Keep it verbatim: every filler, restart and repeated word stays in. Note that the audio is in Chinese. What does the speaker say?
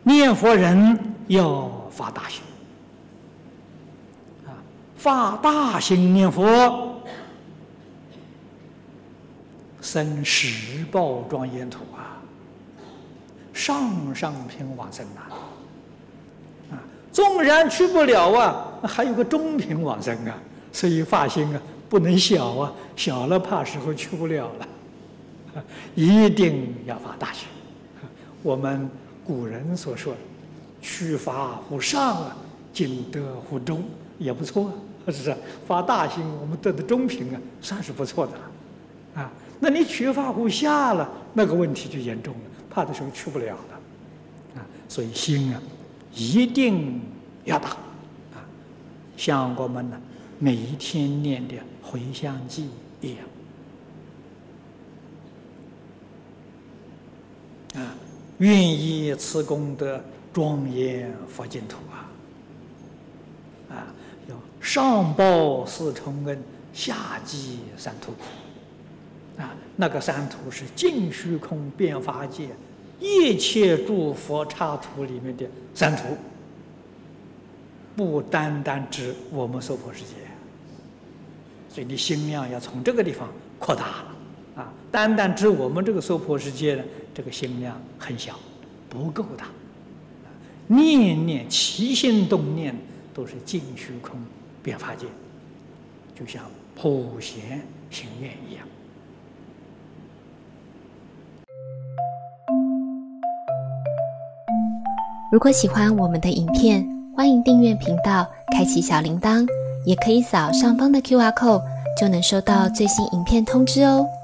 念佛人要发大心啊，发大心念佛，生十报庄严土啊，上上品往生啊，啊，纵然去不了啊，还有个中品往生啊，所以发心啊不能小啊，小了怕时候去不了了。一定要发大心。我们古人所说的“去发乎上啊，进得乎中”也不错啊，是不是？发大心，我们得的中品啊，算是不错的了。啊，那你去发乎下了，那个问题就严重了，怕的时候去不了了。啊，所以心啊，一定要大。啊，像我们呢，每一天念的回向偈一样。啊，愿以此功德庄严佛净土啊！啊，要上报四重恩，下济三途苦。啊，那个三途是尽虚空遍法界一切诸佛刹土里面的三途，不单单指我们娑婆世界。所以你心量要从这个地方扩大了。啊，单单指我们这个娑婆世界呢，这个心量很小，不够大。念念起心动念都是尽虚空遍法界，就像普贤行愿一样。 如果喜欢我们的影片，欢迎订阅频道，开启小铃铛，也可以扫上方的 Q R code， 就能收到最新影片通知哦。